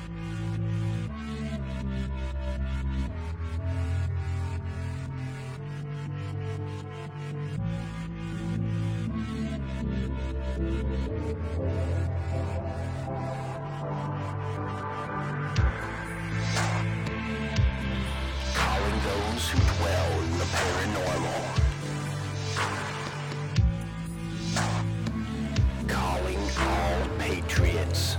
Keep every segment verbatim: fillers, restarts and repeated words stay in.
Calling those who dwell in the paranormal. Calling all patriots.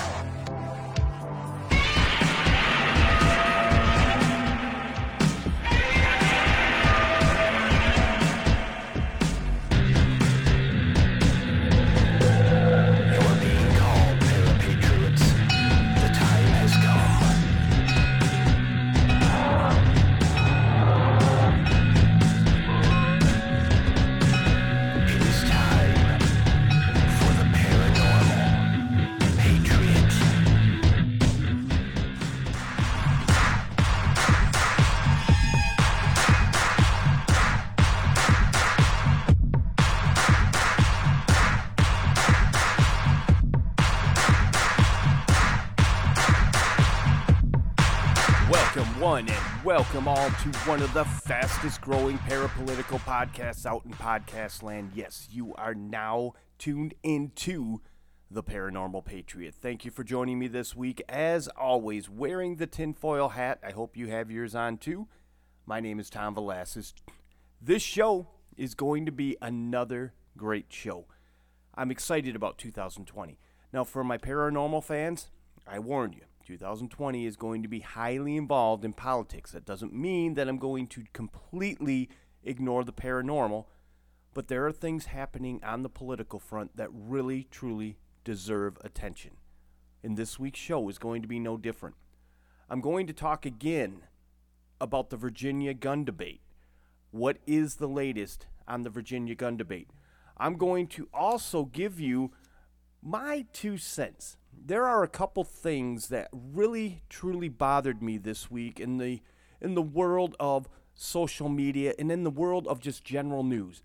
One and welcome all to one of the fastest growing parapolitical podcasts out in podcast land. Yes, you are now tuned into the Paranormal Patriot. Thank you for joining me this week. As always, wearing the tinfoil hat. I hope you have yours on too. My name is Tom Velasquez. This show is going to be another great show. I'm excited about two thousand twenty. Now, for my paranormal fans, I warn you. two thousand twenty is going to be highly involved in politics. That doesn't mean that I'm going to completely ignore the paranormal, but there are things happening on the political front that really, truly deserve attention. And this week's show is going to be no different. I'm going to talk again about the Virginia gun debate. What is the latest on the Virginia gun debate? I'm going to also give you my two cents. There are a couple things that really, truly bothered me this week in the in the world of social media and in the world of just general news.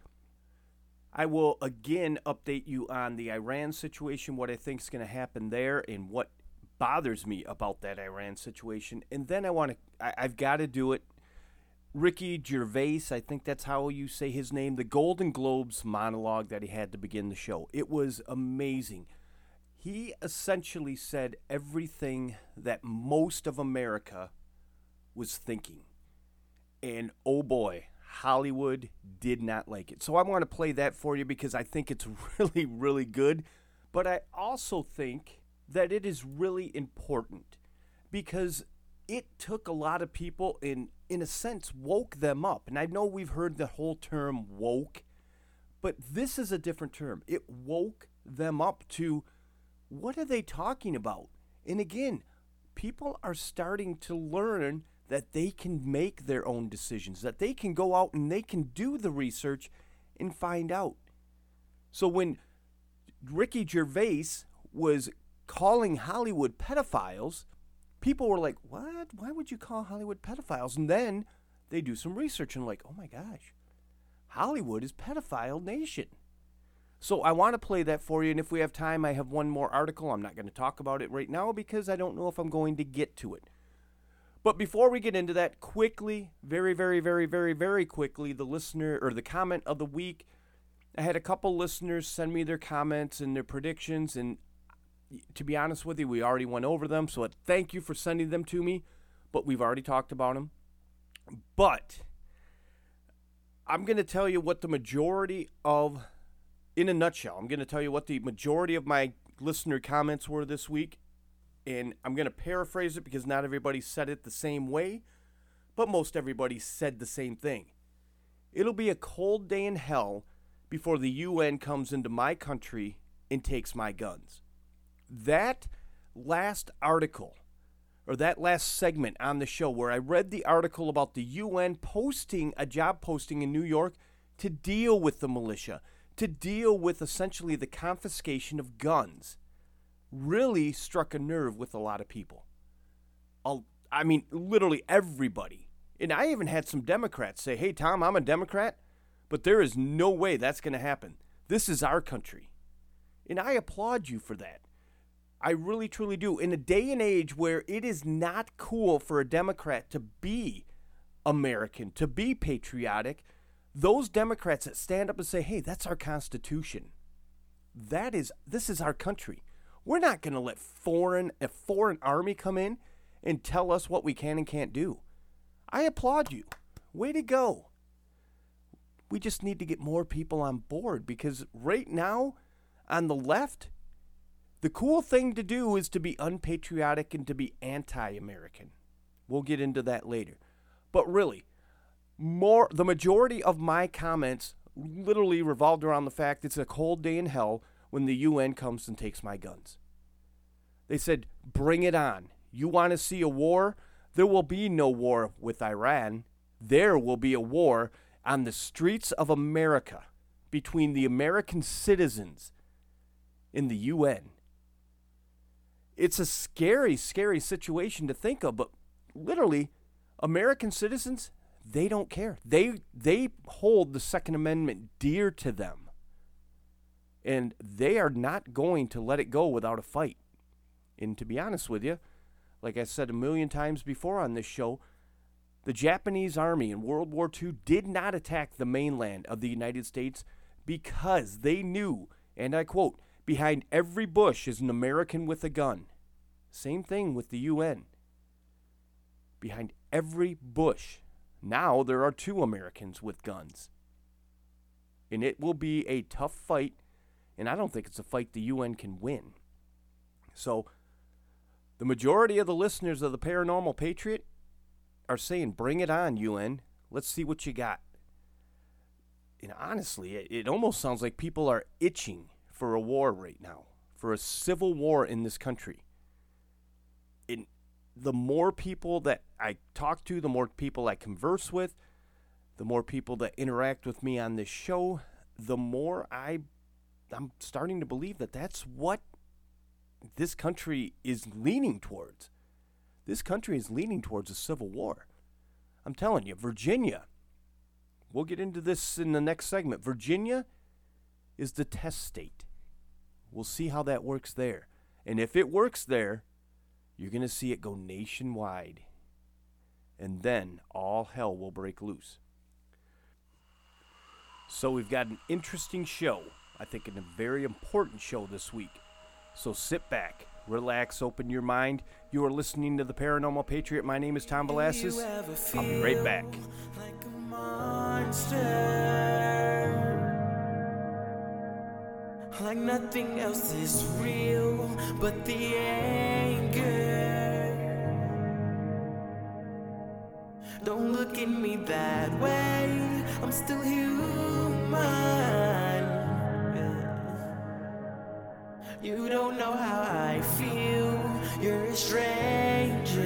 I will again update you on the Iran situation, what I think is going to happen there, and what bothers me about that Iran situation. And then I want to, I, I've got to do it. Ricky Gervais, I think that's how you say his name, the Golden Globes monologue that he had to begin the show. It was amazing. He essentially said everything that most of America was thinking. And oh boy, Hollywood did not like it. So I want to play that for you because I think it's really, really good. But I also think that it is really important because it took a lot of people and, in a sense, woke them up. And I know we've heard the whole term woke, but this is a different term. It woke them up to, what are they talking about? And again, people are starting to learn that they can make their own decisions, that they can go out and they can do the research and find out. So when Ricky Gervais was calling Hollywood pedophiles, people were like, what? Why would you call Hollywood pedophiles? And then they do some research and like, oh my gosh, Hollywood is pedophile nation. So I want to play that for you, and if we have time, I have one more article. I'm not going to talk about it right now because I don't know if I'm going to get to it. But before we get into that, quickly, very, very, very, very, very quickly, the listener or the comment of the week. I had a couple listeners send me their comments and their predictions, and to be honest with you, we already went over them, so thank you for sending them to me, but we've already talked about them. But I'm going to tell you what the majority of, in a nutshell, I'm going to tell you what the majority of my listener comments were this week, and I'm going to paraphrase it because not everybody said it the same way, but most everybody said the same thing. It'll be a cold day in hell before the U N comes into my country and takes my guns. That last article, or that last segment on the show where I read the article about the U N posting a job posting in New York to deal with the militia, to deal with essentially the confiscation of guns, really struck a nerve with a lot of people. I'll, I mean, literally everybody. And I even had some Democrats say, hey, Tom, I'm a Democrat, but there is no way that's going to happen. This is our country. And I applaud you for that. I really, truly do. In a day and age where it is not cool for a Democrat to be American, to be patriotic, those Democrats that stand up and say, hey, that's our Constitution. That is, this is our country. We're not going to let foreign a foreign army come in and tell us what we can and can't do. I applaud you. Way to go. We just need to get more people on board because right now, on the left, the cool thing to do is to be unpatriotic and to be anti-American. We'll get into that later. But really, more the majority of my comments literally revolved around the fact it's a cold day in hell when the U N comes and takes my guns. They said, bring it on. You want to see a war? There will be no war with Iran. There will be a war on the streets of America between the American citizens in the U N. It's a scary, scary situation to think of, but literally, American citizens, they don't care. They they hold the Second Amendment dear to them. And they are not going to let it go without a fight. And to be honest with you, like I said a million times before on this show, the Japanese army in World War Two did not attack the mainland of the United States because they knew, and I quote, behind every bush is an American with a gun. Same thing with the U N. Behind every bush, now there are two Americans with guns. And it will be a tough fight, and I don't think it's a fight the U N can win. So, the majority of the listeners of the Paranormal Patriot are saying, bring it on, U N. Let's see what you got. And honestly, it, it almost sounds like people are itching for a war right now, for a civil war in this country. And the more people that I talk to, the more people I converse with, the more people that interact with me on this show, the more I, I'm starting to believe that that's what this country is leaning towards. This country is leaning towards a civil war. I'm telling you, Virginia, we'll get into this in the next segment. Virginia is the test state. We'll see how that works there. And if it works there, you're going to see it go nationwide. And then all hell will break loose. So we've got an interesting show. I think a very important show this week. So sit back, relax, open your mind. You are listening to the Paranormal Patriot. My name is Tom Velasquez. I'll be right back. Like a monster, like nothing else is real but the anger. Don't look at me that way, I'm still human. Yeah. You don't know how I feel, you're a stranger.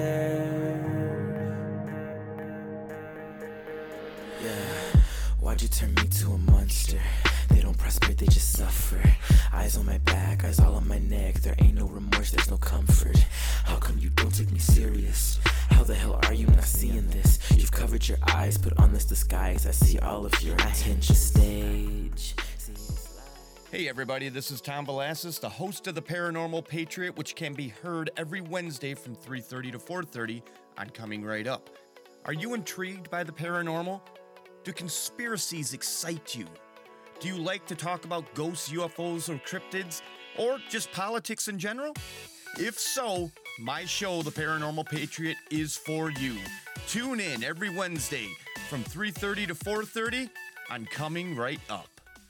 Yeah, why'd you turn me to a monster? They don't prosper, they just suffer. Eyes on my back, eyes all on my neck. There ain't no remorse, there's no comfort. How come you don't take me serious? How the hell are you not seeing this? You've covered your eyes, put on this disguise. I see all of your attention stage. Hey everybody, this is Tom Velasquez, the host of the Paranormal Patriot, which can be heard every Wednesday from three thirty to four thirty on Coming Right Up. Are you intrigued by the paranormal? Do conspiracies excite you? Do you like to talk about ghosts, U F Os, or cryptids, or just politics in general? If so, my show, The Paranormal Patriot, is for you. Tune in every Wednesday from three thirty to four thirty on Coming Right Up.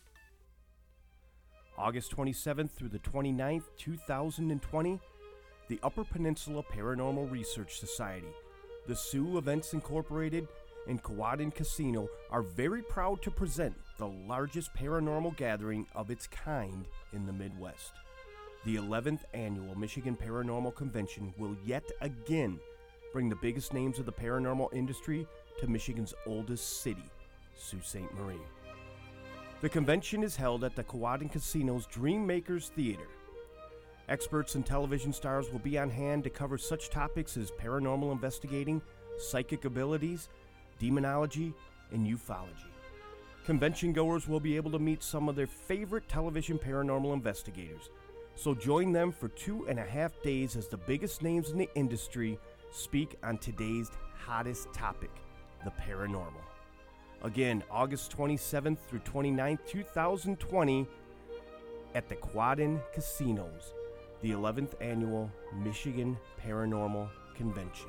August twenty-seventh through the twenty-ninth, two thousand twenty, the Upper Peninsula Paranormal Research Society, the Sioux Events Incorporated, and Kewadin Casino are very proud to present the largest paranormal gathering of its kind in the Midwest. The eleventh Annual Michigan Paranormal Convention will yet again bring the biggest names of the paranormal industry to Michigan's oldest city, Sault Ste. Marie. The convention is held at the Kewadin Casino's Dream Makers Theater. Experts and television stars will be on hand to cover such topics as paranormal investigating, psychic abilities, demonology, and ufology. Convention goers will be able to meet some of their favorite television paranormal investigators, So join them for two and a half days as the biggest names in the industry speak on today's hottest topic, the paranormal. Again, August twenty-seventh through twenty-ninth, twenty twenty, at the Quadden Casinos, the eleventh Annual Michigan Paranormal Convention.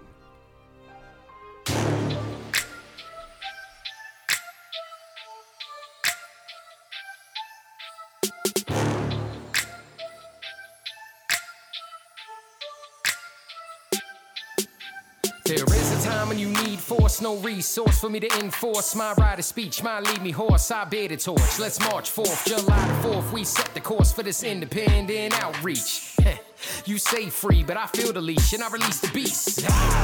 There is a time when you need force, no resource for me to enforce my right of speech, my lead me horse, I bear the torch. Let's march forth, July the fourth, we set the course for this independent outreach. You say free, but I feel the leash and I release the beast.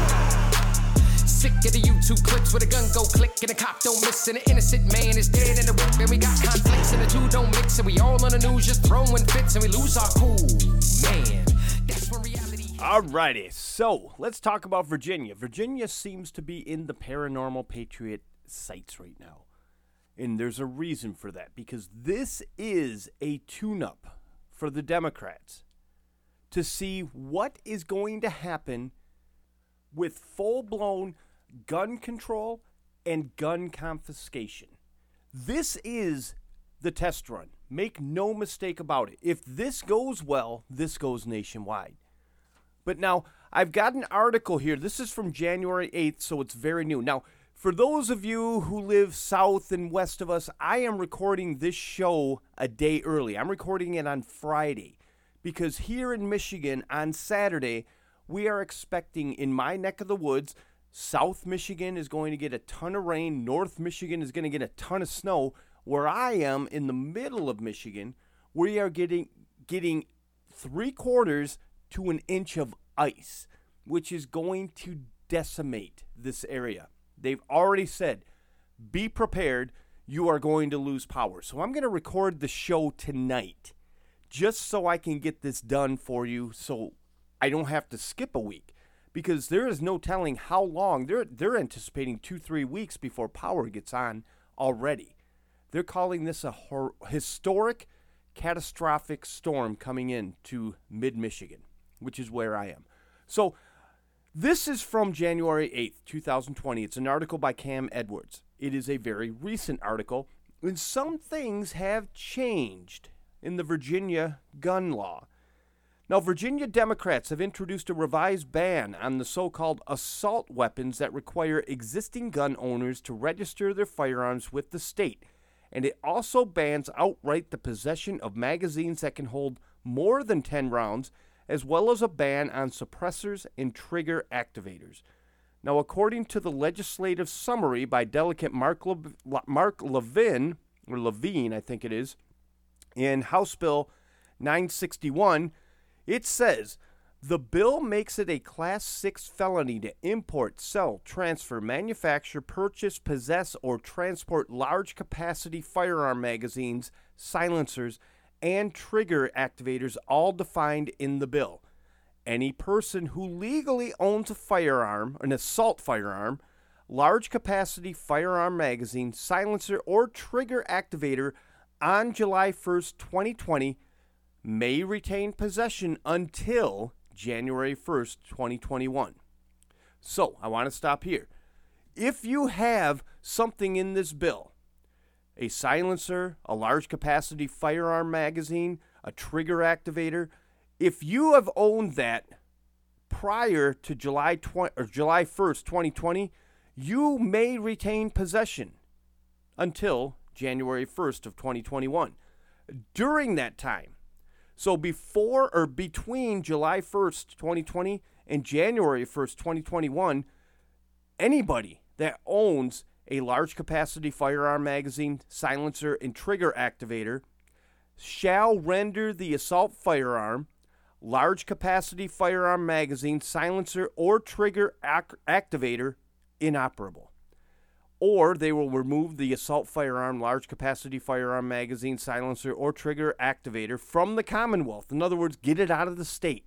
Sick of the YouTube clips where the gun go click and the cop don't miss and the innocent man is dead in the whip and we got conflicts and the two don't mix and we all on the news just throwing fits and we lose our cool, man. That's when reality. Alrighty, so let's talk about Virginia. Virginia seems to be in the paranormal patriot sites right now. And there's a reason for that, because this is a tune-up for the Democrats to see what is going to happen with full-blown gun control and gun confiscation. This is the test run. Make no mistake about it. If this goes well, this goes nationwide. But now, I've got an article here. This is from January eighth, so it's very new. Now, for those of you who live south and west of us, I am recording this show a day early. I'm recording it on Friday because here in Michigan on Saturday, we are expecting, in my neck of the woods, South Michigan is going to get a ton of rain. North Michigan is going to get a ton of snow. Where I am, in the middle of Michigan, we are getting getting three quarters to an inch of ice, which is going to decimate this area. They've already said, be prepared, you are going to lose power. So I'm going to record the show tonight, just so I can get this done for you, so I don't have to skip a week, because there is no telling how long. They're, they're anticipating two, three weeks before power gets on already. They're calling this a hor- historic, catastrophic storm coming in to mid-Michigan, which is where I am. So this is from January eighth, twenty twenty. It's an article by Cam Edwards. It is a very recent article, and some things have changed in the Virginia gun law. Now, Virginia Democrats have introduced a revised ban on the so-called assault weapons that require existing gun owners to register their firearms with the state, and it also bans outright the possession of magazines that can hold more than ten rounds, as well as a ban on suppressors and trigger activators. Now, according to the legislative summary by Delegate Mark, Le- Mark Levin, or Levine, I think it is, in House Bill nine sixty-one, it says, the bill makes it a Class six felony to import, sell, transfer, manufacture, purchase, possess, or transport large-capacity firearm magazines, silencers, and trigger activators, all defined in the bill. Any person who legally owns a firearm, an assault firearm, large-capacity firearm magazine, silencer, or trigger activator on July first, twenty twenty, may retain possession until January first, twenty twenty-one. So, I want to stop here. If you have something in this bill, a silencer, a large-capacity firearm magazine, a trigger activator, if you have owned that prior to July twentieth or July first, twenty twenty, you may retain possession until January first of twenty twenty-one. During that time, so before or between July first, twenty twenty and January first, twenty twenty-one, anybody that owns a large-capacity firearm magazine, silencer, and trigger activator shall render the assault firearm, large-capacity firearm magazine, silencer, or trigger ac- activator inoperable. Or they will remove the assault firearm, large-capacity firearm magazine, silencer, or trigger activator from the Commonwealth. In other words, get it out of the state.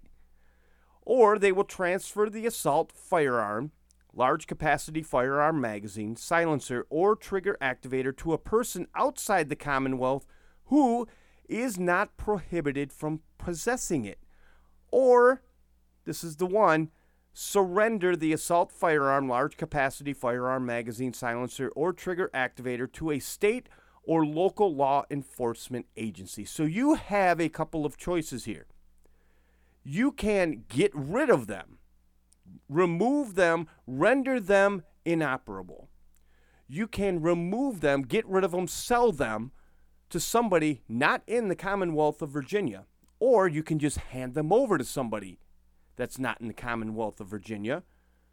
Or they will transfer the assault firearm, large-capacity firearm magazine, silencer, or trigger activator to a person outside the Commonwealth who is not prohibited from possessing it. Or, this is the one, surrender the assault firearm, large capacity firearm, magazine, silencer, or trigger activator to a state or local law enforcement agency. So you have a couple of choices here. You can get rid of them, remove them, render them inoperable. You can remove them, get rid of them, sell them to somebody not in the Commonwealth of Virginia. Or you can just hand them over to somebody that's not in the Commonwealth of Virginia.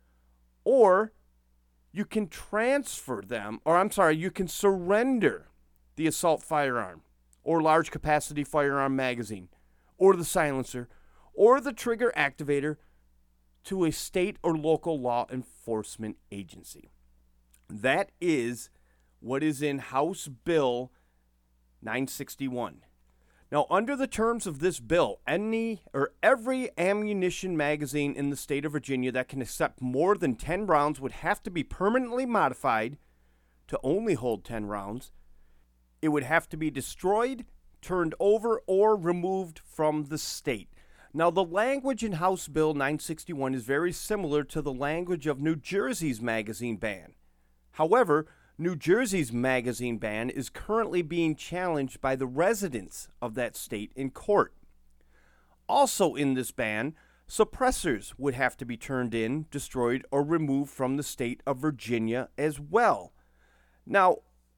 Or you can transfer them, or I'm sorry, you can surrender the assault firearm or large capacity firearm magazine or the silencer or the trigger activator to a state or local law enforcement agency. That is what is in House Bill nine sixty-one. Now, under the terms of this bill, any or every ammunition magazine in the state of Virginia that can accept more than ten rounds would have to be permanently modified to only hold ten rounds. It would have to be destroyed, turned over, or removed from the state. Now, the language in House Bill nine sixty-one is very similar to the language of New Jersey's magazine ban. However, New Jersey's magazine ban is currently being challenged by the residents of that state in court. Also in this ban, suppressors would have to be turned in, destroyed, or removed from the state of Virginia as well. Now,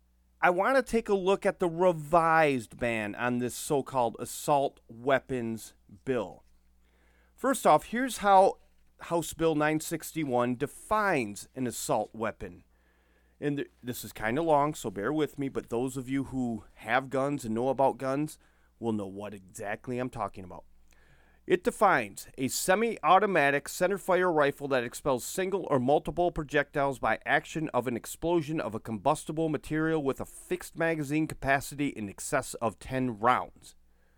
I want to take a look at the revised ban on this so-called assault weapons bill. First off, here's how House Bill nine sixty-one defines an assault weapon. And th- this is kind of long, so bear with me, but those of you who have guns and know about guns will know what exactly I'm talking about. It defines a semi-automatic centerfire rifle that expels single or multiple projectiles by action of an explosion of a combustible material with a fixed magazine capacity in excess of ten rounds.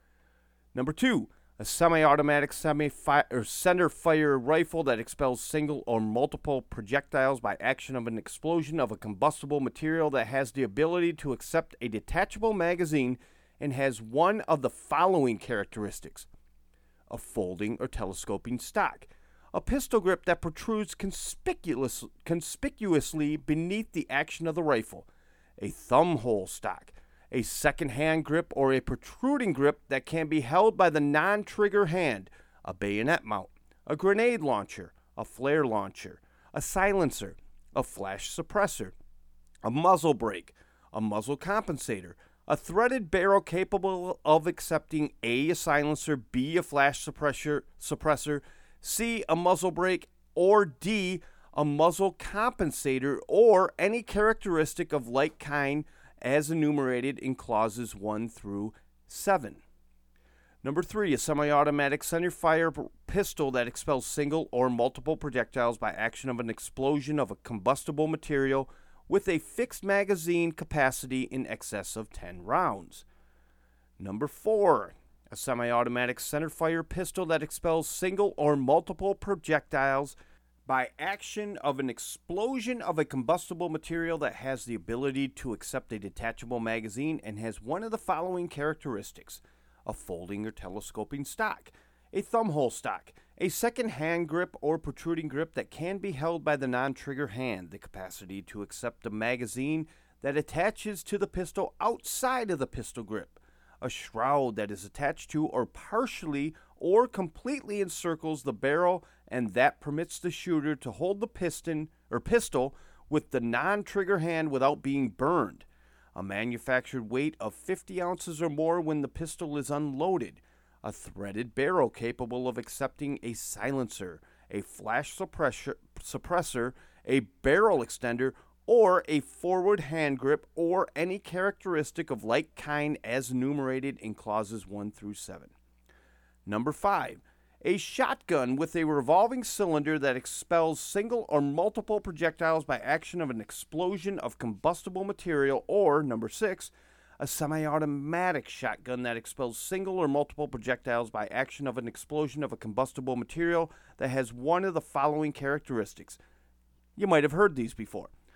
Number two, a semi-automatic semi-fi- or centerfire rifle that expels single or multiple projectiles by action of an explosion of a combustible material that has the ability to accept a detachable magazine and has one of the following characteristics: a folding or telescoping stock, a pistol grip that protrudes conspicuous, conspicuously beneath the action of the rifle, a thumb hole stock, a second hand grip or a protruding grip that can be held by the non-trigger hand, a bayonet mount, a grenade launcher, a flare launcher, a silencer, a flash suppressor, a muzzle brake, a muzzle compensator, a threaded barrel capable of accepting A, a silencer, B, a flash suppressor, suppressor, C, a muzzle brake, or D, a muzzle compensator, or any characteristic of like kind as enumerated in clauses one through seven. Number three, a semi-automatic centerfire pistol that expels single or multiple projectiles by action of an explosion of a combustible material with a fixed magazine capacity in excess of ten rounds. Number four, a semi-automatic centerfire pistol that expels single or multiple projectiles by action of an explosion of a combustible material that has the ability to accept a detachable magazine and has one of the following characteristics: a folding or telescoping stock, a thumbhole stock, a second hand grip or protruding grip that can be held by the non-trigger hand, the capacity to accept a magazine that attaches to the pistol outside of the pistol grip, a shroud that is attached to or partially or completely encircles the barrel and that permits the shooter to hold the piston or pistol with the non-trigger hand without being burned, a manufactured weight of fifty ounces or more when the pistol is unloaded, a threaded barrel capable of accepting a silencer, a flash suppressor, suppressor, a barrel extender, or a forward hand grip, or any characteristic of like kind as enumerated in clauses one through seven. Number five, a shotgun with a revolving cylinder that expels single or multiple projectiles by action of an explosion of combustible material, or number six, a semi-automatic shotgun that expels single or multiple projectiles by action of an explosion of a combustible material that has one of the following characteristics. You might have heard these before.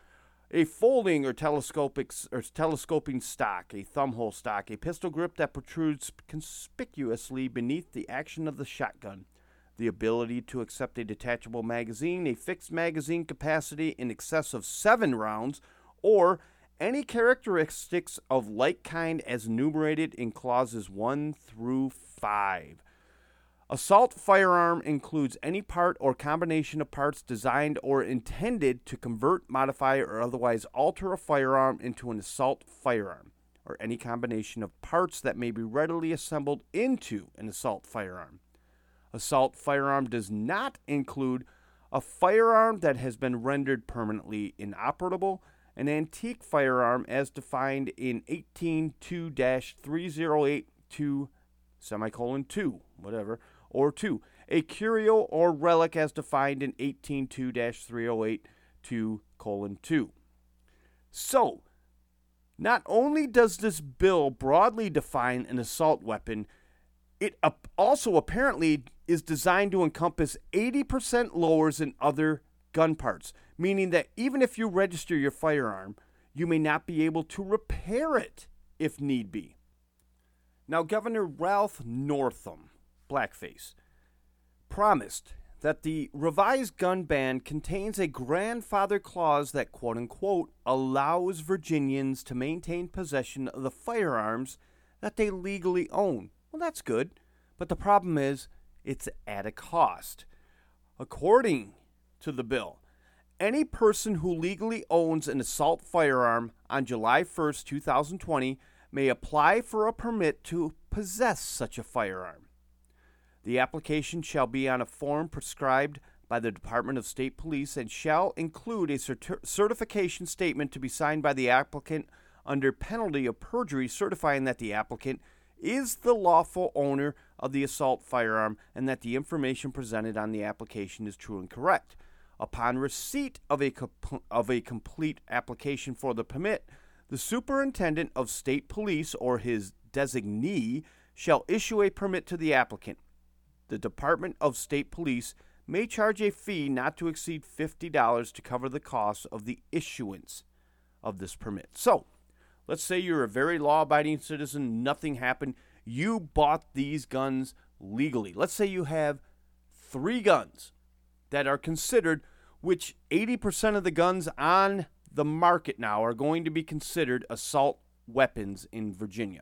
A folding or telescopic or telescoping stock, a thumbhole stock, a pistol grip that protrudes conspicuously beneath the action of the shotgun, the ability to accept a detachable magazine, a fixed magazine capacity in excess of seven rounds, or any characteristics of like kind as enumerated in clauses one through five. Assault firearm includes any part or combination of parts designed or intended to convert, modify, or otherwise alter a firearm into an assault firearm, or any combination of parts that may be readily assembled into an assault firearm. Assault firearm does not include a firearm that has been rendered permanently inoperable, an antique firearm as defined in eighteen two dash three oh eight two, semicolon two, whatever, or two, a curio or relic as defined in eighteen two dash three oh eight two, colon two. So, not only does this bill broadly define an assault weapon, it also apparently is designed to encompass eighty percent lowers in other gun parts, meaning that even if you register your firearm, you may not be able to repair it if need be. Now, Governor Ralph Northam, blackface, promised that the revised gun ban contains a grandfather clause that, quote-unquote, allows Virginians to maintain possession of the firearms that they legally own. Well, that's good, but the problem is it's at a cost. According to the bill, any person who legally owns an assault firearm on July first, twenty twenty may apply for a permit to possess such a firearm. The application shall be on a form prescribed by the Department of State Police and shall include a certi- certification statement to be signed by the applicant under penalty of perjury, certifying that the applicant is the lawful owner of the assault firearm and that the information presented on the application is true and correct. Upon receipt of a comp- of a complete application for the permit, the superintendent of state police or his designee shall issue a permit to the applicant. The Department of State Police may charge a fee not to exceed fifty dollars to cover the cost of the issuance of this permit. So, let's say you're a very law-abiding citizen, nothing happened, you bought these guns legally. Let's say you have three guns that are considered, which eighty percent of the guns on the market now are going to be considered assault weapons in Virginia.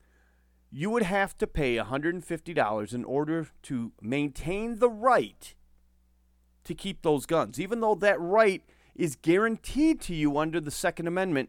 You would have to pay one hundred fifty dollars in order to maintain the right to keep those guns, even though that right is guaranteed to you under the Second Amendment.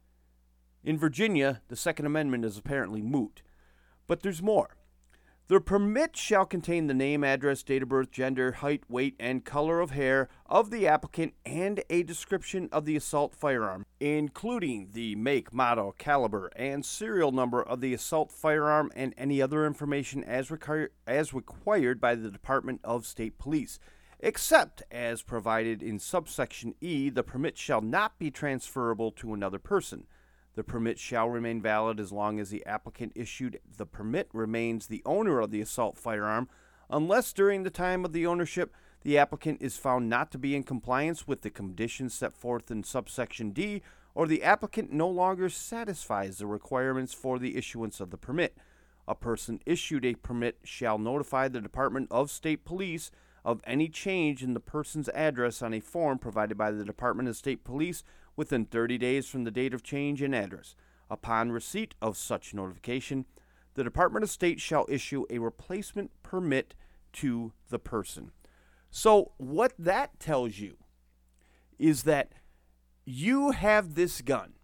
In Virginia, the Second Amendment is apparently moot. But there's more. The permit shall contain the name, address, date of birth, gender, height, weight, and color of hair of the applicant and a description of the assault firearm, including the make, model, caliber, and serial number of the assault firearm and any other information as, requir- as required by the Department of State Police. Except as provided in subsection E, the permit shall not be transferable to another person. The permit shall remain valid as long as the applicant issued the permit remains the owner of the assault firearm, unless during the time of the ownership the applicant is found not to be in compliance with the conditions set forth in subsection D, or the applicant no longer satisfies the requirements for the issuance of the permit. A person issued a permit shall notify the Department of State Police of any change in the person's address on a form provided by the Department of State Police within thirty days from the date of change in address. Upon receipt of such notification, the Department of State shall issue a replacement permit to the person. So what that tells you is that you have this gun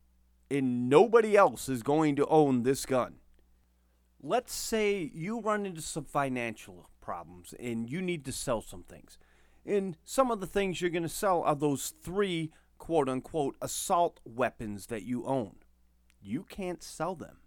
and nobody else is going to own this gun. Let's say you run into some financial problems and you need to sell some things. And some of the things you're going to sell are those three quote-unquote assault weapons that you own. You can't sell them.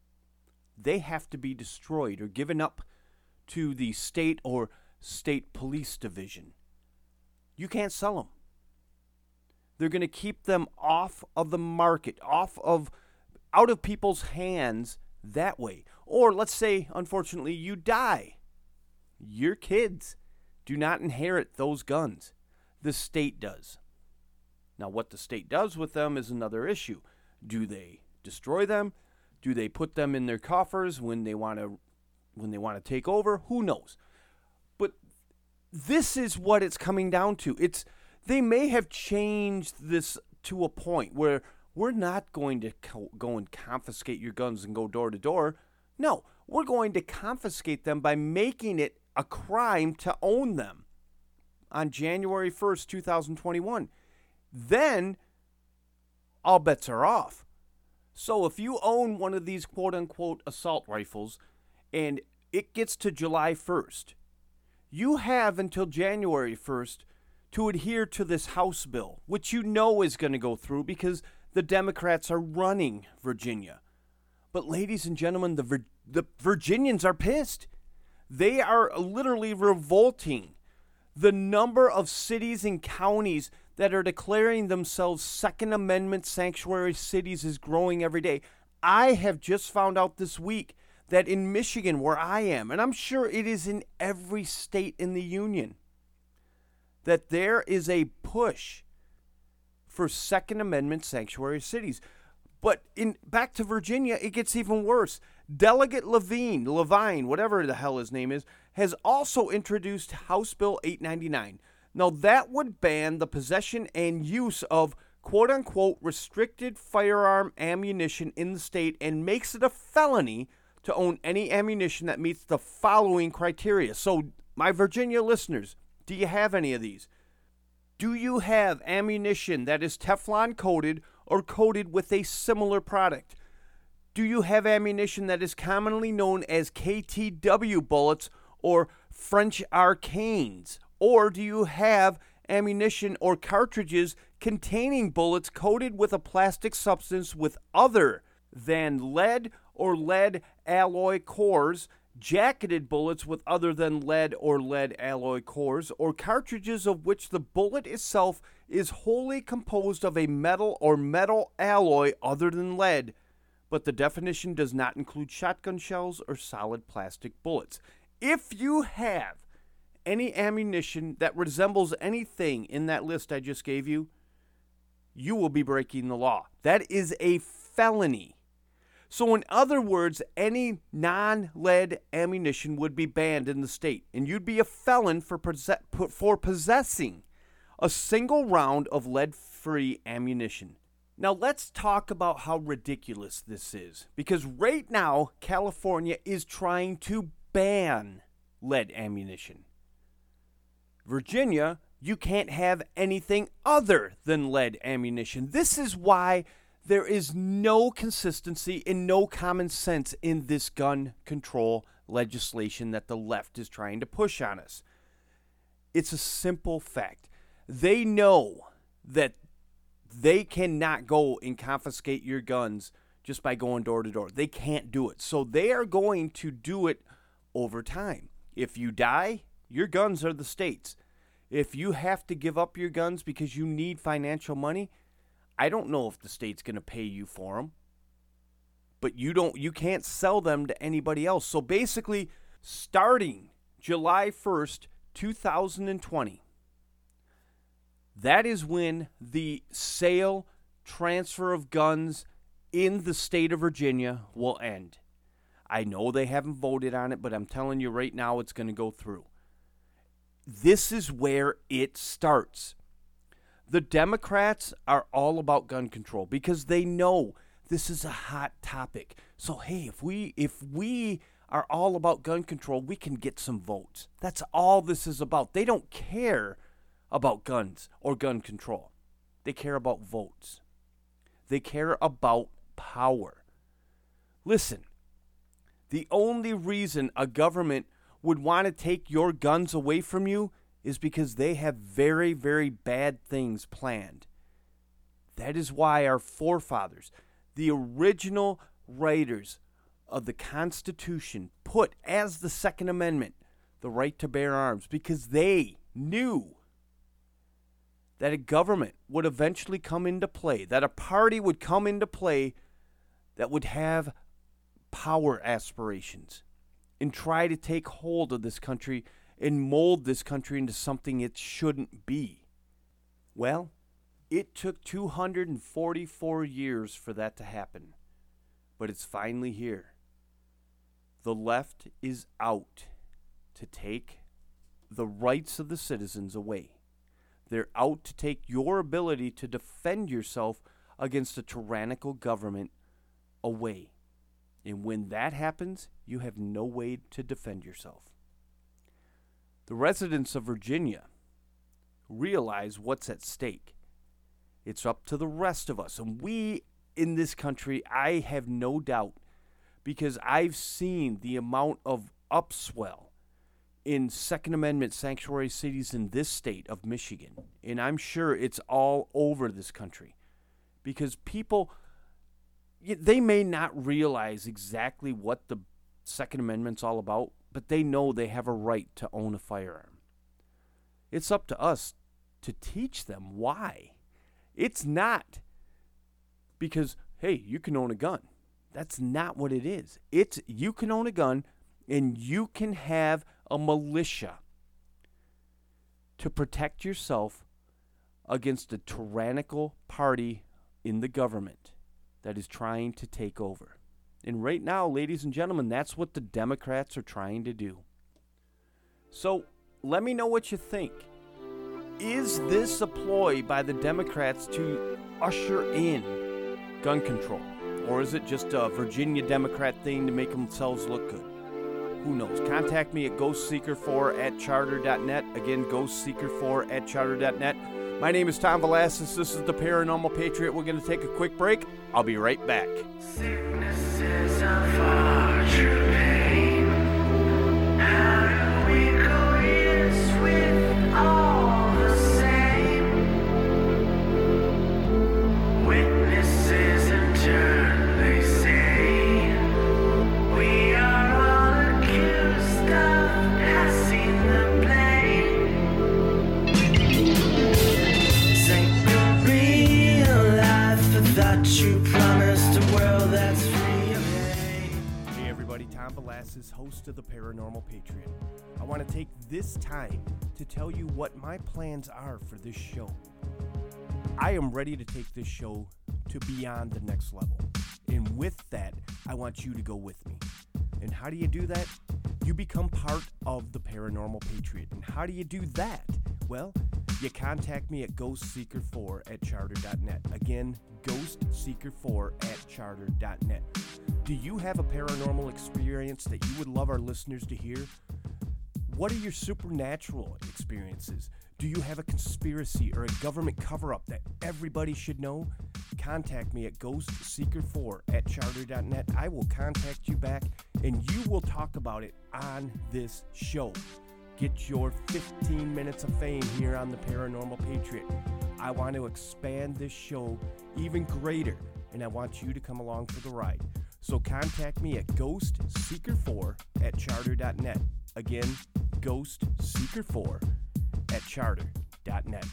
They have to be destroyed or given up to the state or state police division. You can't sell them. They're going to keep them off of the market, off of, out of people's hands that way. Or let's say, unfortunately, you die. Your kids do not inherit those guns. The state does. Now, what the state does with them is another issue. Do they destroy them? Do they put them in their coffers when they want to when they want to take over? Who knows? But this is what it's coming down to. It's they may have changed this to a point where we're not going to co- go and confiscate your guns and go door to door. No, we're going to confiscate them by making it a crime to own them on January first, twenty twenty-one. Then all bets are off. So if you own one of these quote-unquote assault rifles and it gets to July first, you have until January first to adhere to this House bill, which you know is going to go through because the Democrats are running Virginia. But ladies and gentlemen, the Vir- the Virginians are pissed. They are literally revolting. The number of cities and counties that are declaring themselves Second Amendment sanctuary cities is growing every day. I have just found out this week that in Michigan, where I am, and I'm sure it is in every state in the union, that there is a push for Second Amendment sanctuary cities. But in back to Virginia, it gets even worse. Delegate Levine, Levine, whatever the hell his name is, has also introduced House Bill eight ninety-nine. Now, that would ban the possession and use of quote-unquote restricted firearm ammunition in the state and makes it a felony to own any ammunition that meets the following criteria. So, my Virginia listeners, do you have any of these? Do you have ammunition that is Teflon coated or coated with a similar product? Do you have ammunition that is commonly known as K T W bullets or French arcanes? Or do you have ammunition or cartridges containing bullets coated with a plastic substance with other than lead or lead alloy cores, jacketed bullets with other than lead or lead alloy cores, or cartridges of which the bullet itself is wholly composed of a metal or metal alloy other than lead, but the definition does not include shotgun shells or solid plastic bullets? If you have any ammunition that resembles anything in that list I just gave you, you will be breaking the law. That is a felony. So in other words, any non-lead ammunition would be banned in the state, and you'd be a felon for, possess- for possessing a single round of lead-free ammunition. Now let's talk about how ridiculous this is, because right now California is trying to ban lead ammunition. Virginia, you can't have anything other than lead ammunition. This is why there is no consistency and no common sense in this gun control legislation that the left is trying to push on us. It's a simple fact. They know that they cannot go and confiscate your guns just by going door to door. They can't do it. So they are going to do it over time. If you die, your guns are the state's. If you have to give up your guns because you need financial money, I don't know if the state's going to pay you for them. But you don't you can't sell them to anybody else. So basically, starting July first, two thousand twenty, that is when the sale, transfer of guns in the state of Virginia will end. I know they haven't voted on it, but I'm telling you right now it's going to go through. This is where it starts. The Democrats are all about gun control because they know this is a hot topic. So hey, if we if we are all about gun control, we can get some votes. That's all this is about. They don't care about guns or gun control. They care about votes. They care about power. Listen, the only reason a government would want to take your guns away from you is because they have very, very bad things planned. That is why our forefathers, the original writers of the Constitution, put as the Second Amendment the right to bear arms, because they knew that a government would eventually come into play, that a party would come into play that would have power aspirations and try to take hold of this country and mold this country into something it shouldn't be. Well, It took two hundred forty-four years for that to happen, but it's finally here. The left is out to take the rights of the citizens away. They're out to take your ability to defend yourself against a tyrannical government away. And when that happens, you have no way to defend yourself. The residents of Virginia realize what's at stake. It's up to the rest of us. And we in this country, I have no doubt, because I've seen the amount of upswell in Second Amendment sanctuary cities in this state of Michigan. And I'm sure it's all over this country. Because people, they may not realize exactly what the Second Amendment's all about, but they know they have a right to own a firearm. It's up to us to teach them why. It's not because, hey, you can own a gun. That's not what it is. It's you can own a gun and you can have a militia to protect yourself against a tyrannical party in the government that is trying to take over. And right now, ladies and gentlemen, that's what the Democrats are trying to do. So let me know what you think. Is this a ploy by the Democrats to usher in gun control? Or is it just a Virginia Democrat thing to make themselves look good? Who knows? Contact me at ghost seeker four at charter dot net. Again, ghost seeker four at charter dot net. My name is Tom Velasquez. This is the Paranormal Patriot. We're going to take a quick break. I'll be right back. Sicknesses of our true pain. How do we go years with all the same witnesses and turn they say we are all accused of passing the blame. Take the real life that you promised a world that's free of hate. Hey everybody, Tom Velasquez, host of the Paranormal Patriot. I want to take this time to tell you what my plans are for this show. I am ready to take this show to beyond the next level. And with that, I want you to go with me. And how do you do that? You become part of the Paranormal Patriot. And how do you do that? Well, you contact me at ghost seeker four at charter dot net. Again, ghost seeker four at charter dot net. Do you have a paranormal experience that you would love our listeners to hear? What are your supernatural experiences? Do you have a conspiracy or a government cover-up that everybody should know? Contact me at ghost seeker four at charter dot net. I will contact you back and you will talk about it on this show. Get your fifteen minutes of fame here on the Paranormal Patriot. I want to expand this show even greater, and I want you to come along for the ride. So contact me at ghost seeker four at charter dot net. Again, ghost seeker four at charter dot net.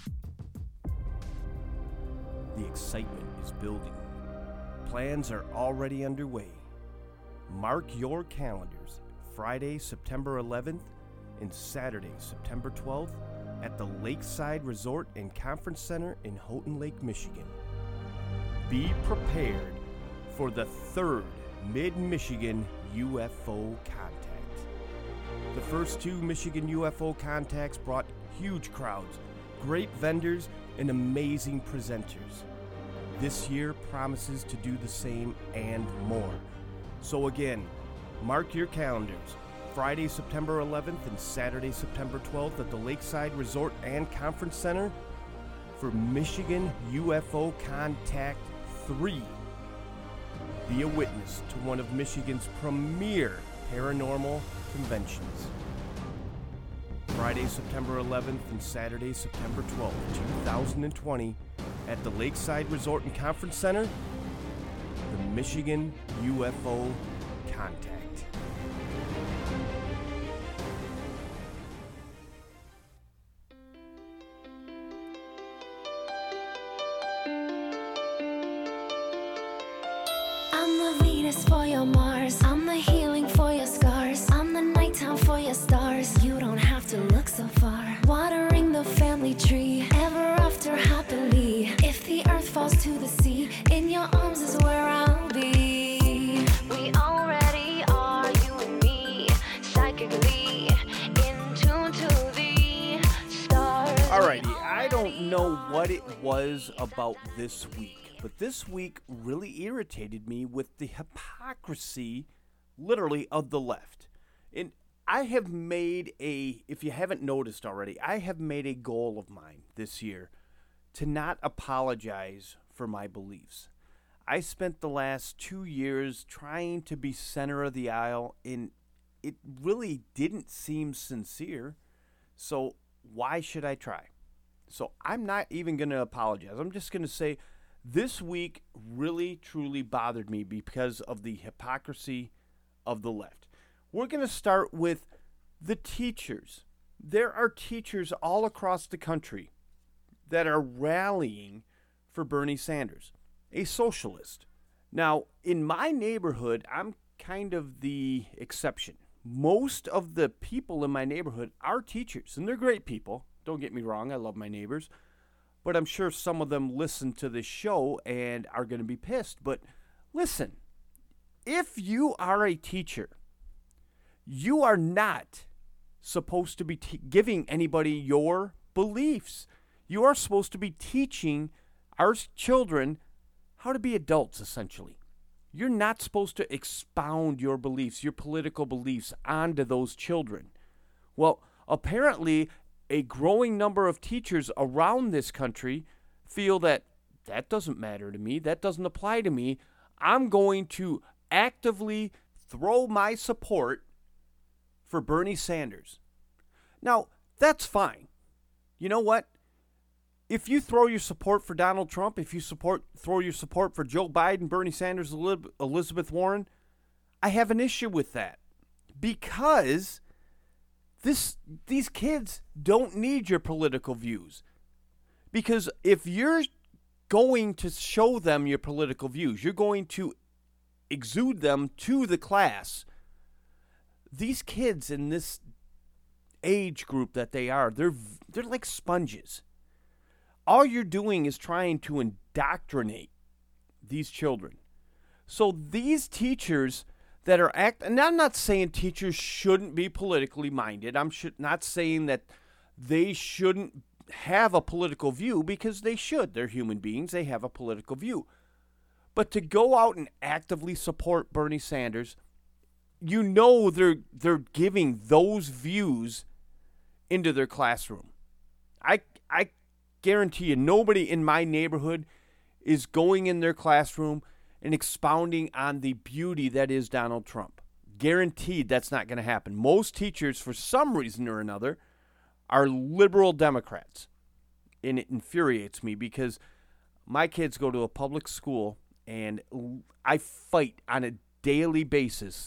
The excitement is building. Plans are already underway. Mark your calendars, Friday, September eleventh and Saturday, September twelfth at the Lakeside Resort and Conference Center in Houghton Lake, Michigan. Be prepared for the third Mid-Michigan U F O Contact. The first two Michigan U F O Contacts brought huge crowds, great vendors, and amazing presenters. This year promises to do the same and more. So again, mark your calendars. Friday, September eleventh and Saturday, September twelfth at the Lakeside Resort and Conference Center for Michigan U F O Contact three. Be a witness to one of Michigan's premier paranormal conventions. Friday, September eleventh and Saturday, September twelfth, twenty twenty at the Lakeside Resort and Conference Center, the Michigan U F O Contact. I'm the Venus for your Mars. I'm the healing for your scars. I'm the nighttime for your stars. You don't have to look so far. Watering the family tree, ever after happily. If Alrighty, I don't know what it was about this week, but this week really irritated me with the hypocrisy, literally, of the left. And I have made a, if you haven't noticed already, I have made a goal of mine this year to not apologize for my beliefs. I spent the last two years trying to be center of the aisle, and it really didn't seem sincere. So why should I try? So I'm not even going to apologize. I'm just going to say this week really, truly bothered me because of the hypocrisy of the left. We're going to start with the teachers. There are teachers all across the country that are rallying for Bernie Sanders, a socialist. Now, in my neighborhood, I'm kind of the exception. Most of the people in my neighborhood are teachers, and they're great people. Don't get me wrong, I love my neighbors. But I'm sure some of them listen to this show and are going to be pissed. But listen, if you are a teacher, you are not supposed to be te- giving anybody your beliefs. You are supposed to be teaching our children how to be adults, essentially. You're not supposed to expound your beliefs, your political beliefs, onto those children. Well, apparently, a growing number of teachers around this country feel that that doesn't matter to me, that doesn't apply to me. I'm going to actively throw my support for Bernie Sanders. Now, that's fine. You know what? If you throw your support for Donald Trump, if you support throw your support for Joe Biden, Bernie Sanders, Elizabeth Warren, I have an issue with that. Because this these kids don't need your political views. Because if you're going to show them your political views, you're going to exude them to the class, these kids in this age group that they are, they're they're like sponges. All you're doing is trying to indoctrinate these children. So these teachers that are act, and I'm not saying teachers shouldn't be politically minded. I'm sh- not saying that they shouldn't have a political view, because they should. They're human beings. They have a political view. But to go out and actively support Bernie Sanders, you know they're they're giving those views into their classroom. I I guarantee you, nobody in my neighborhood is going in their classroom and expounding on the beauty that is Donald Trump. Guaranteed that's not going to happen. Most teachers, for some reason or another, are liberal Democrats. And it infuriates me because my kids go to a public school, and I fight on a daily basis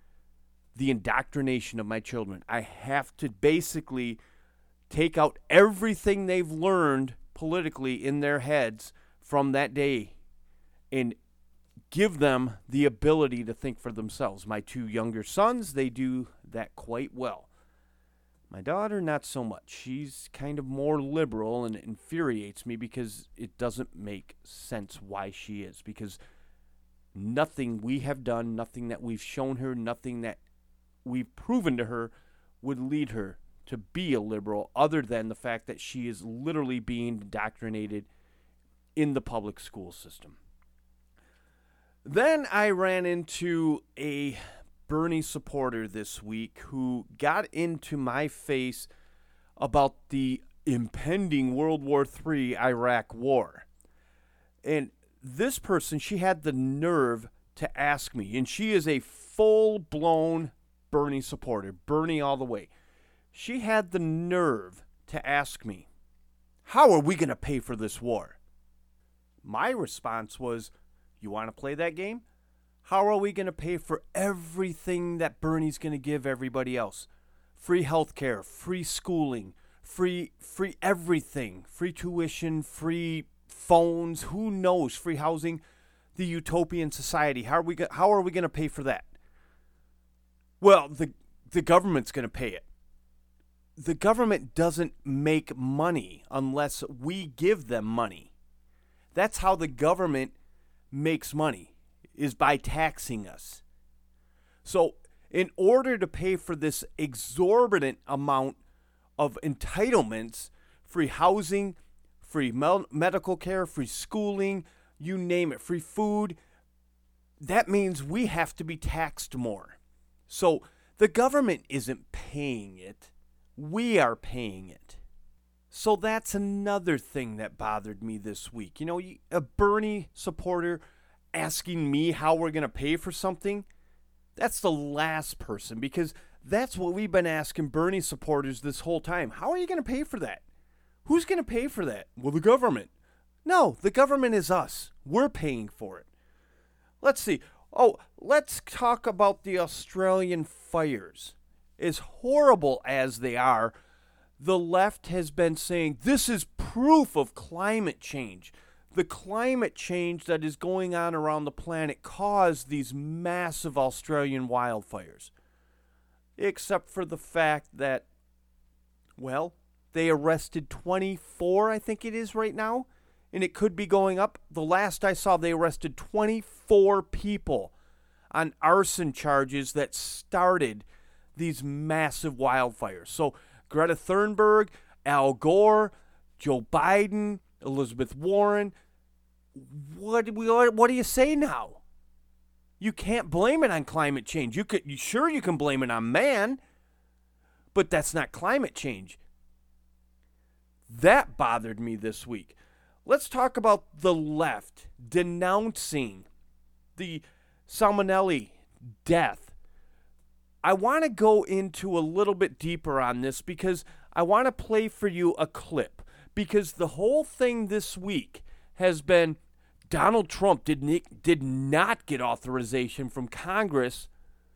the indoctrination of my children. I have to basically take out everything they've learned politically in their heads from that day and give them the ability to think for themselves. My two younger sons, they do that quite well. My daughter, not so much. She's kind of more liberal, and it infuriates me because it doesn't make sense why she is. Because nothing we have done, nothing that we've shown her, nothing that we've proven to her would lead her to be a liberal, other than the fact that she is literally being indoctrinated in the public school system. Then I ran into a Bernie supporter this week who got into my face about the impending World War Three Iraq war. And this person, she had the nerve to ask me, and she is a full-blown Bernie supporter, Bernie all the way. She had the nerve to ask me, how are we going to pay for this war? My response was, you want to play that game? How are we going to pay for everything that Bernie's going to give everybody else? Free health care, free schooling, free free everything, free tuition, free phones, who knows, free housing, the utopian society. How are we go- how are we going to pay for that? Well, the the government's going to pay it. The government doesn't make money unless we give them money. That's how the government makes money, is by taxing us. So in order to pay for this exorbitant amount of entitlements free housing, free mel- medical care, free schooling, you name it, free food. That means we have to be taxed more. So the government isn't paying it. We are paying it. So that's another thing that bothered me this week. You know, a Bernie supporter asking me how we're going to pay for something, that's the last person, because that's what we've been asking Bernie supporters this whole time. How are you going to pay for that? Who's going to pay for that? Well, the government. No, the government is us. We're paying for it. Let's see. Oh, let's talk about the Australian fires. As horrible as they are, the left has been saying this is proof of climate change. The climate change that is going on around the planet caused these massive Australian wildfires. Except for the fact that, well, they arrested twenty-four, I think it is right now, and it could be going up. The last I saw, they arrested twenty-four people on arson charges that started these massive wildfires. So Greta Thunberg, Al Gore, Joe Biden, Elizabeth Warren, what, what do you say now? You can't blame it on climate change. You could, you, sure, you can blame it on man, but that's not climate change. That bothered me this week. Let's talk about the left denouncing the Salmonelli death. I want to go into a little bit deeper on this because I want to play for you a clip, because the whole thing this week has been Donald Trump did not, did not get authorization from Congress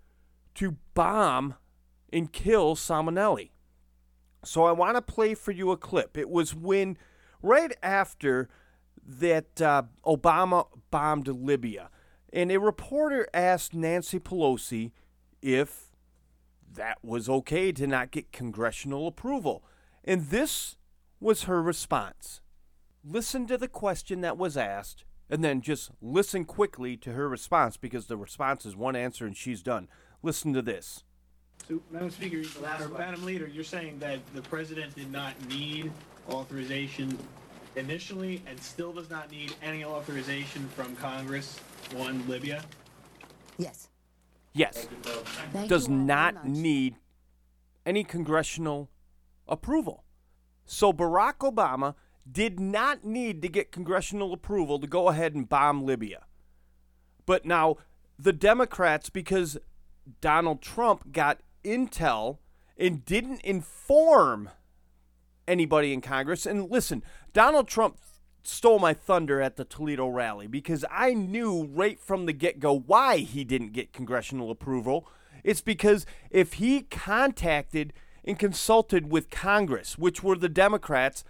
to bomb and kill Salmonelli. So I want to play for you a clip. It was when, right after that uh, Obama bombed Libya, and a reporter asked Nancy Pelosi if that was okay to not get congressional approval. And this was her response. Listen to the question that was asked, and then just listen quickly to her response, because the response is one answer and she's done. Listen to this. So, Madam Speaker, or Madam Leader, you're saying that the president did not need authorization initially and still does not need any authorization from Congress on Libya? Yes. Yes. Thank Does you all very not much. need any congressional approval. So Barack Obama did not need to get congressional approval to go ahead and bomb Libya. But now the Democrats, because Donald Trump got intel and didn't inform anybody in Congress. And listen, Donald Trump stole my thunder at the Toledo rally, because I knew right from the get-go why he didn't get congressional approval. It's because if he contacted and consulted with Congress, which were the Democrats,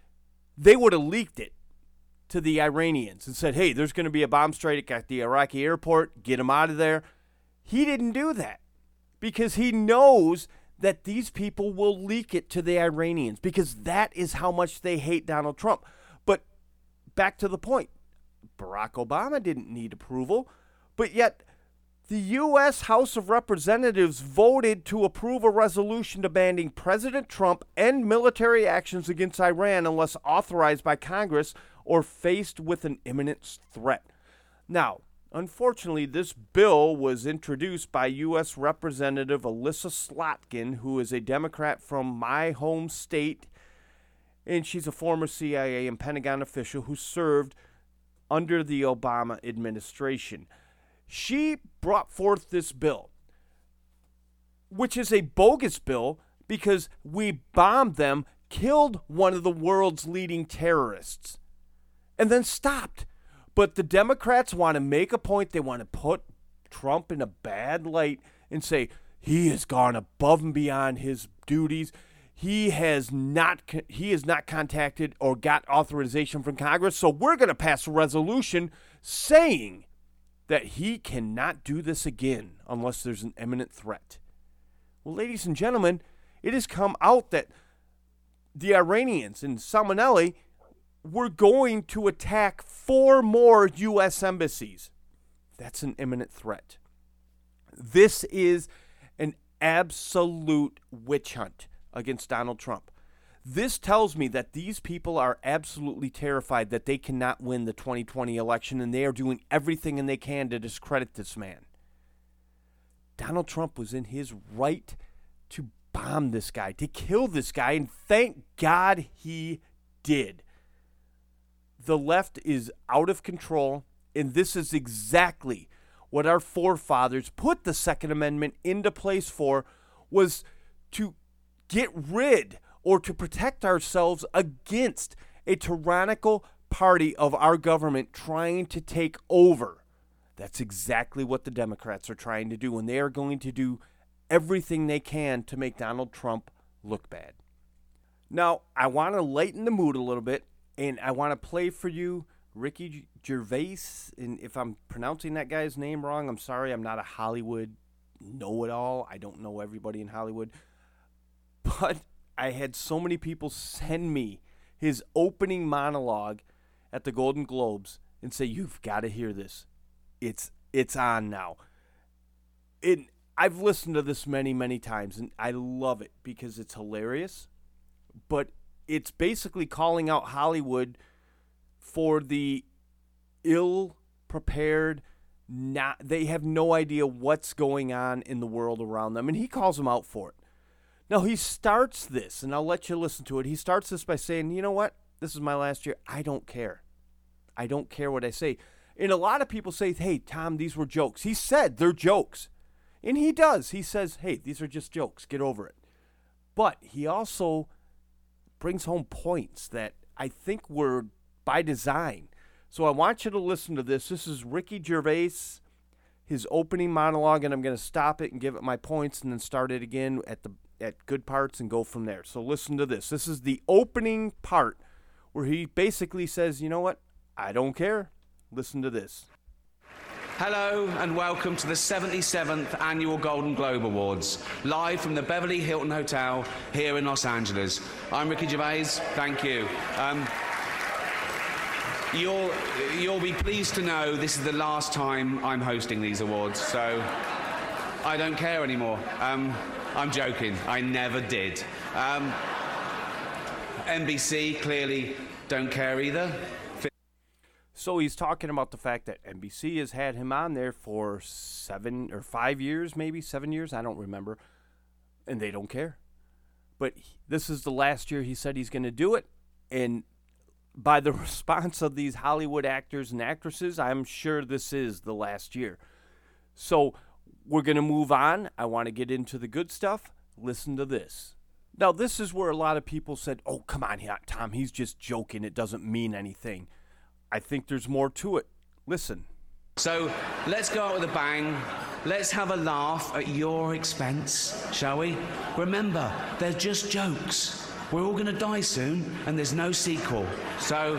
they would have leaked it to the Iranians and said, hey, there's going to be a bomb strike at the Iraqi airport, get them out of there. He didn't do that because he knows that these people will leak it to the Iranians, because that is how much they hate Donald Trump. But back to the point, Barack Obama didn't need approval, but yet the U S House of Representatives voted to approve a resolution demanding President Trump end military actions against Iran unless authorized by Congress or faced with an imminent threat. Now, unfortunately, this bill was introduced by U S Representative Alyssa Slotkin, who is a Democrat from my home state, and she's a former C I A and Pentagon official who served under the Obama administration. She brought forth this bill, which is a bogus bill because we bombed them, killed one of the world's leading terrorists, and then stopped. But the Democrats want to make a point. They want to put Trump in a bad light and say he has gone above and beyond his duties. He has not he has not contacted or got authorization from Congress, so we're going to pass a resolution saying that he cannot do this again unless there's an imminent threat. Well, ladies and gentlemen, it has come out that the Iranians and Salmonelli were going to attack four more U S embassies. That's an imminent threat. This is an absolute witch hunt against Donald Trump. This tells me that these people are absolutely terrified that they cannot win the twenty twenty election, and they are doing everything and they can to discredit this man. Donald Trump was in his right to bomb this guy, to kill this guy, and thank God he did. The left is out of control, and this is exactly what our forefathers put the Second Amendment into place for, was to get rid or to protect ourselves against a tyrannical party of our government trying to take over. That's exactly what the Democrats are trying to do, and they are going to do everything they can to make Donald Trump look bad. Now, I want to lighten the mood a little bit, and I want to play for you Ricky Gervais. And if I'm pronouncing that guy's name wrong, I'm sorry. I'm not a Hollywood know-it-all. I don't know everybody in Hollywood. But I had so many people send me his opening monologue at the Golden Globes and say, you've got to hear this. It's it's on now. It, I've listened to this many, many times, and I love it because it's hilarious. But it's basically calling out Hollywood for the ill-prepared, not, they have no idea what's going on in the world around them, and he calls them out for it. Now, he starts this, and I'll let you listen to it. He starts this by saying, you know what? This is my last year. I don't care. I don't care what I say. And a lot of people say, hey, Tom, these were jokes. He said they're jokes. And he does. He says, hey, these are just jokes. Get over it. But he also brings home points that I think were by design. So I want you to listen to this. This is Ricky Gervais, his opening monologue, and I'm going to stop it and give it my points and then start it again at the at good parts and go from there. So listen to this. This is the opening part where he basically says, you know what? I don't care. Listen to this. Hello and welcome to the seventy-seventh Annual Golden Globe Awards, live from the Beverly Hilton Hotel here in Los Angeles. I'm Ricky Gervais. Thank you. Um, you'll, you'll be pleased to know this is the last time I'm hosting these awards, so I don't care anymore. Um, I'm joking. I never did. Um, N B C clearly don't care either. So he's talking about the fact that N B C has had him on there for seven or five years, maybe seven years. I don't remember. And they don't care. But this is the last year he said he's going to do it. And by the response of these Hollywood actors and actresses, I'm sure this is the last year. So we're going to move on. I want to get into the good stuff. Listen to this. Now, this is where a lot of people said, oh, come on, Tom, he's just joking. It doesn't mean anything. I think there's more to it. Listen. So let's go out with a bang. Let's have a laugh at your expense, shall we? Remember, they're just jokes. We're all going to die soon, and there's no sequel. So.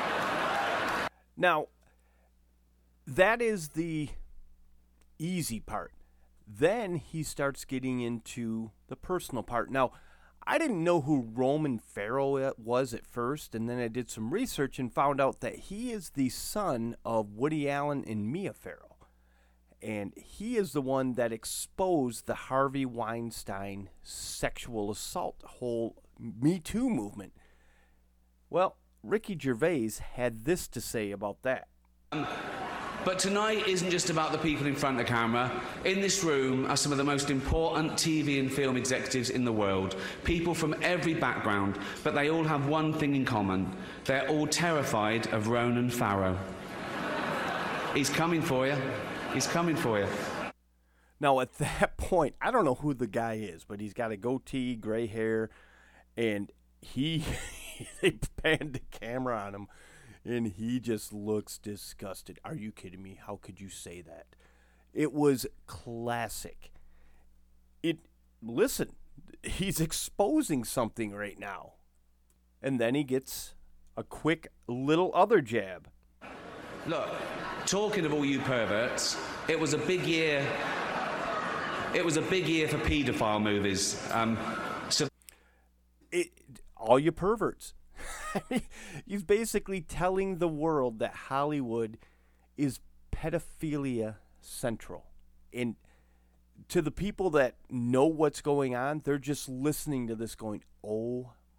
Now, that is the easy part. Then he starts getting into the personal part. Now, I didn't know who Roman Farrow was at first, and then I did some research and found out that he is the son of Woody Allen and Mia Farrow. And he is the one that exposed the Harvey Weinstein sexual assault whole Me Too movement. Well, Ricky Gervais had this to say about that. Um, But tonight isn't just about the people in front of the camera. In this room are some of the most important T V and film executives in the world. People from every background, but they all have one thing in common. They're all terrified of Ronan Farrow. He's coming for you. He's coming for you. Now, at that point, I don't know who the guy is, but he's got a goatee, gray hair, and he, they panned the camera on him. And he just looks disgusted. Are you kidding me? How could you say that? It was classic. It. Listen, he's exposing something right now. And then he gets a quick little other jab. Look, talking of all you perverts, it was a big year. It was a big year for paedophile movies. Um, so it, all you perverts. He's basically telling the world that Hollywood is pedophilia central. And to the people that know what's going on, they're just listening to this going, oh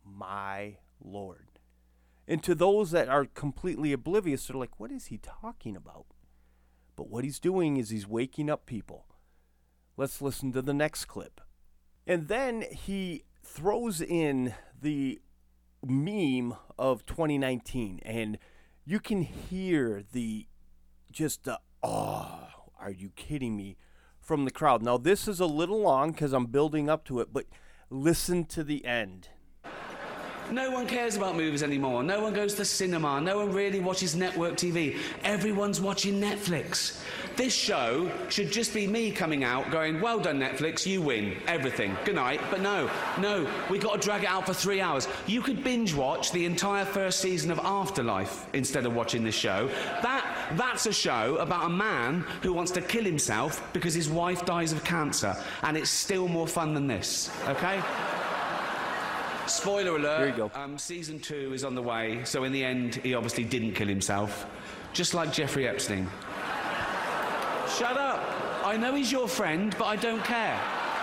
my Lord. And to those that are completely oblivious, they're like, what is he talking about? But what he's doing is he's waking up people. Let's listen to the next clip. And then he throws in the meme of twenty nineteen, and you can hear the just the oh, are you kidding me from the crowd. Now this is a little long because I'm building up to it, but listen to the end. No one cares about movies anymore. No one goes to the cinema. No one really watches network T V. Everyone's watching Netflix. This show should just be me coming out going, well done, Netflix, you win everything. Good night. But no, no, we got to drag it out for three hours. You could binge watch the entire first season of Afterlife instead of watching this show. That, that's a show about a man who wants to kill himself because his wife dies of cancer. And it's still more fun than this, okay? Spoiler alert, Here you go. Um, season two is on the way, so in the end, he obviously didn't kill himself. Just like Jeffrey Epstein. Shut up. I know he's your friend, but I don't care.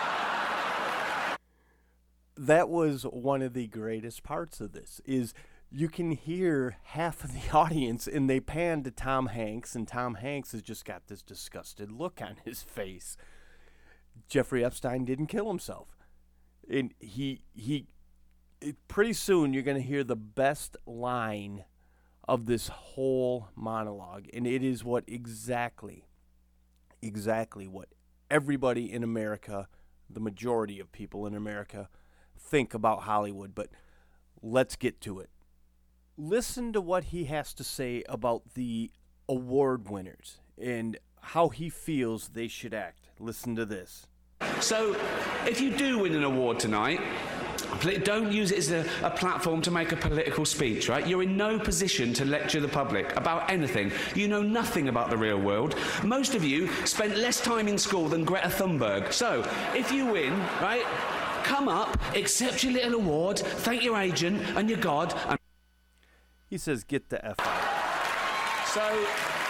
That was one of the greatest parts of this, is you can hear half of the audience, and they pan to Tom Hanks, and Tom Hanks has just got this disgusted look on his face. Jeffrey Epstein didn't kill himself. And he, he, it, pretty soon you're going to hear the best line of this whole monologue, and it is what exactly, exactly what everybody in America, the majority of people in America, think about Hollywood. But let's get to it. Listen to what he has to say about the award winners and how he feels they should act. Listen to this. So, if you do win an award tonight, don't use it as a, a platform to make a political speech, right? You're in no position to lecture the public about anything. You know nothing about the real world. Most of you spent less time in school than Greta Thunberg. So, if you win, right, come up, accept your little award, thank your agent and your God, and... He says, get the F out. So...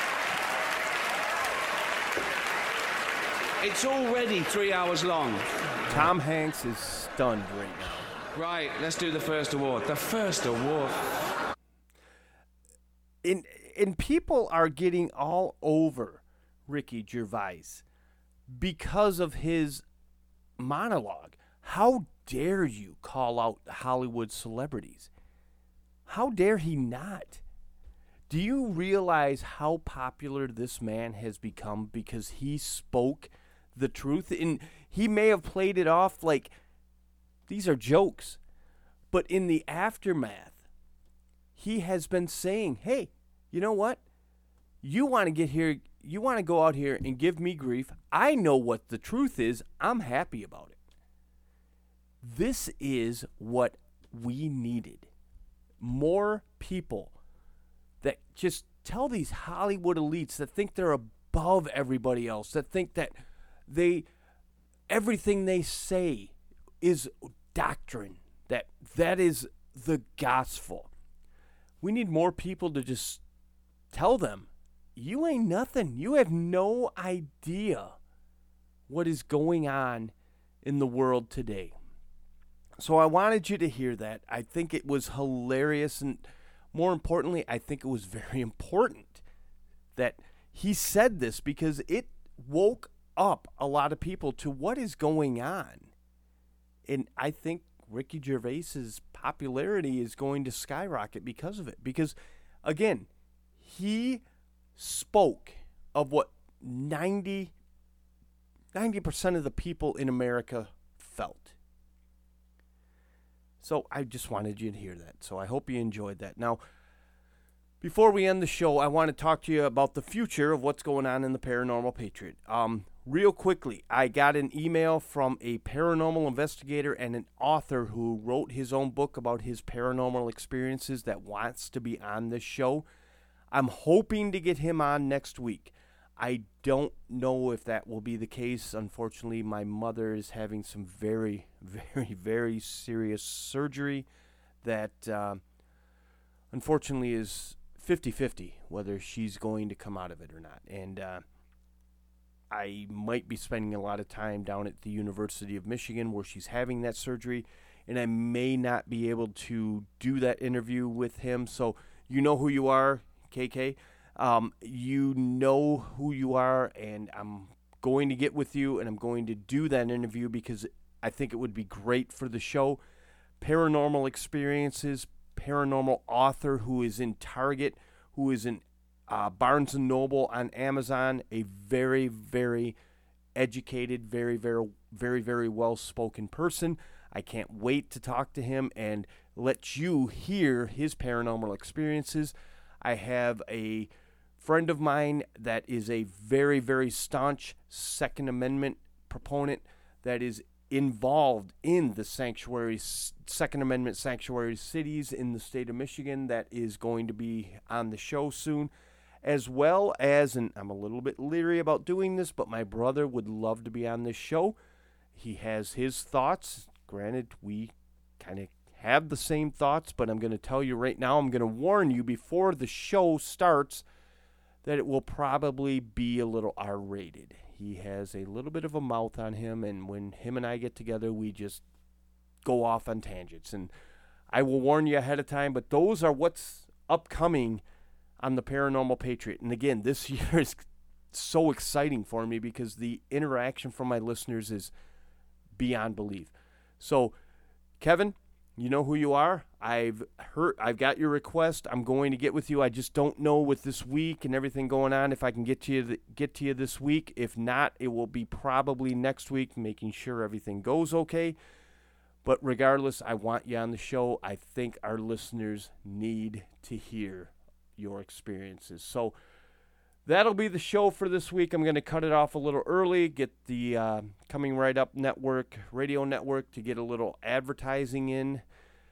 It's already three hours long. Tom Hanks is stunned right now. Right, let's do the first award. The first award. And, and people are getting all over Ricky Gervais because of his monologue. How dare you call out Hollywood celebrities? How dare he not? Do you realize how popular this man has become because he spoke the truth? And he may have played it off like these are jokes, but in the aftermath, he has been saying, hey, you know what? You want to get here, you want to go out here and give me grief. I know what the truth is. I'm happy about it. This is what we needed. More people that just tell these Hollywood elites that think they're above everybody else, that think that they everything they say is doctrine, that that is the gospel. We need more people to just tell them, you ain't nothing. You have no idea what is going on in the world today. So I wanted you to hear that. I think it was hilarious, and more importantly, I think it was very important that he said this because it woke up a lot of people to what is going on. And I think Ricky Gervais's popularity is going to skyrocket because of it. Because, again, he spoke of what ninety, ninety percent of the people in America felt. So I just wanted you to hear that. So I hope you enjoyed that. Now, before we end the show, I want to talk to you about the future of what's going on in the Paranormal Patriot. Um, real quickly, I got an email from a paranormal investigator and an author who wrote his own book about his paranormal experiences that wants to be on this show. I'm hoping to get him on next week. I don't know if that will be the case. Unfortunately, my mother is having some very, very, very serious surgery that uh, unfortunately is fifty-fifty whether she's going to come out of it or not. And uh, I might be spending a lot of time down at the University of Michigan where she's having that surgery. and I may not be able to do that interview with him. So you know who you are, K K. Um, you know who you are, and I'm going to get with you, and I'm going to do that interview because I think it would be great for the show. Paranormal experiences, paranormal author who is in Target, who is in uh, Barnes and Noble, on Amazon, a very, very educated, very, very, very, very well-spoken person. I can't wait to talk to him and let you hear his paranormal experiences. I have a friend of mine that is a very, very staunch Second Amendment proponent that is involved in the sanctuary, Second Amendment sanctuary cities in the state of Michigan, that is going to be on the show soon, as well as, and I'm a little bit leery about doing this, but my brother would love to be on this show. He has his thoughts. Granted, we kind of have the same thoughts, but I'm going to tell you right now, I'm going to warn you before the show starts that it will probably be a little R-rated. He has a little bit of a mouth on him, and when him and I get together, we just go off on tangents. And I will warn you ahead of time, but those are what's upcoming on the Paranormal Patriot. And again, this year is so exciting for me because the interaction from my listeners is beyond belief. So, Kevin, you know who you are. I've heard, I've got your request. I'm going to get with you. I just don't know with this week and everything going on if I can get to you, get to you this week. If not, it will be probably next week, making sure everything goes okay. But regardless, I want you on the show. I think our listeners need to hear your experiences. So that'll be the show for this week. I'm going to cut it off a little early, get the uh, Coming Right Up Network, radio network, to get a little advertising in.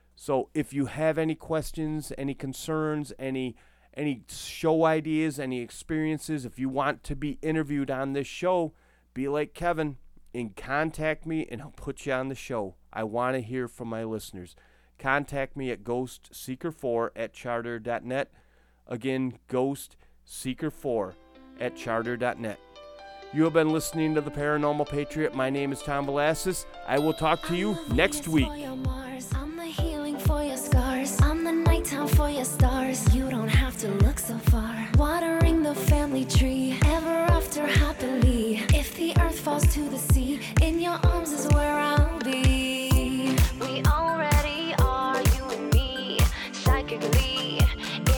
So if you have any questions, any concerns, any any show ideas, any experiences, if you want to be interviewed on this show, be like Kevin and contact me, and I'll put you on the show. I want to hear from my listeners. Contact me at ghost seeker four at charter dot net. Again, ghost seeker four at charter dot net. You have been listening to the Paranormal Patriot. My name is Tom Velasquez. I will talk to you next week. I'm the healing for your scars. I'm the nighttime for your stars. You don't have to look so far. Watering the family tree, ever after happily. If the earth falls to the sea, in your arms is where I'll be. We already are, you and me, psychically.